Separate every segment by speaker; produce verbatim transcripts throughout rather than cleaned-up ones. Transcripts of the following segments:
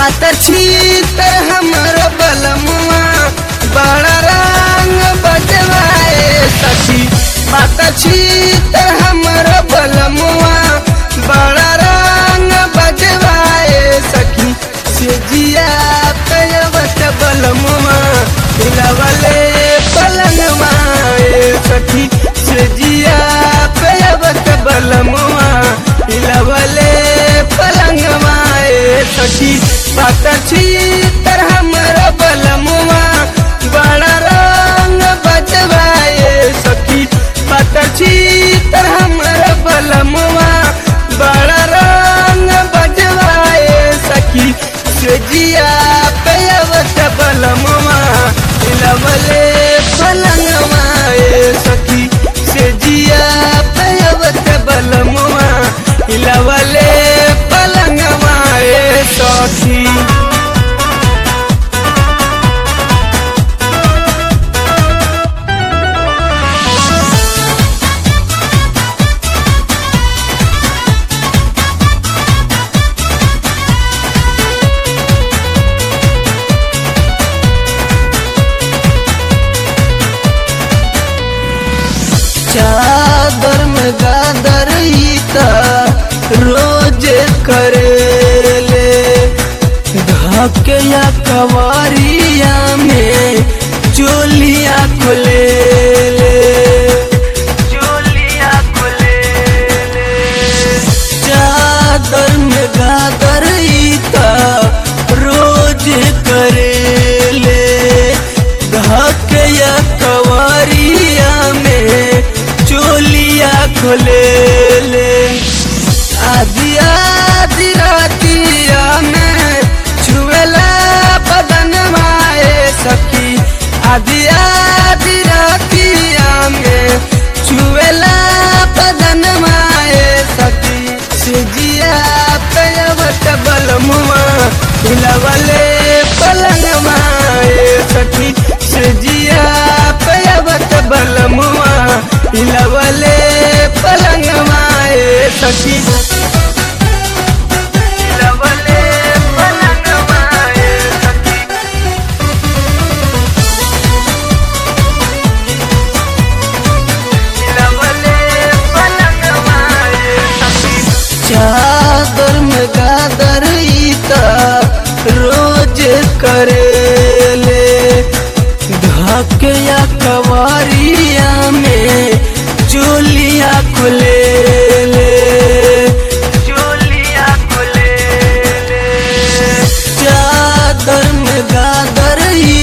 Speaker 1: पातर छीतर हमर बलमुआ बड़ा रंग बजवाए सखी। पातर छीतर हमर बलमुआ बड़ा रंग बजवाए सखी। से जिया कयवत बलमुआ हिलवले पलंगवा सखी। से जिया कयवत बलमुआ हिलवले पलंगवा सखी। पातर छीतर हमर बलमुआ बड़ा रंग बजवाए सखी। पातर छीतर हमर बलमुआ बड़ा रंग बजवाए सखी। से जिया कयवत बलमुआ हिलवले पलंगवा सखी। से जिया कयवत बलमुआ हिलवले पलंगवा सखी। चादर में गादर रोज करेले धके या कवारिया में चोलिया खोले ले। चोलिया खोले ले। चादर में गादर रोज करेले धके या कवारिया में चोलिया खोले ले। आधी आधी रातिया में छुएला बदन माए सखी। आधी आधी रातिया में छुएला बदन माए सखी। से जिया कयवत बलमुआ हिलवले पलंगवा सखी। से जिया कयवत बलमुआ हिलवले पलंगवा सखी। हिलवले पलंगवा सखी। हिलवले पलंगवा सखी। चादर में गादर रोज करेले धके या कवारिया में चोलिया खुले ले। चोलिया खुले ले। चादर में गादर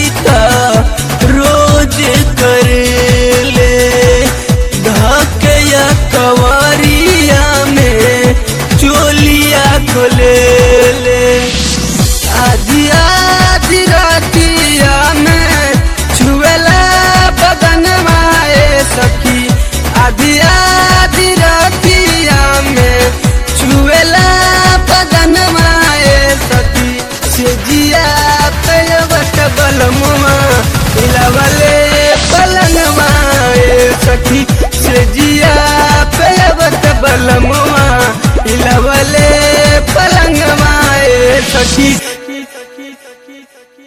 Speaker 1: रोज करेले धके या कवारिया में चोलिया खुले ले। आधी आधी रातिया में छुएला बदन माए सखी। आधी आधी रातिया में छुएला बदन माए सखी। से जिया कयवत बलमुआ हिलवले पलंगवा सखी। से जिया कयवत बलमुआ हिलवले पलंगवा सखी।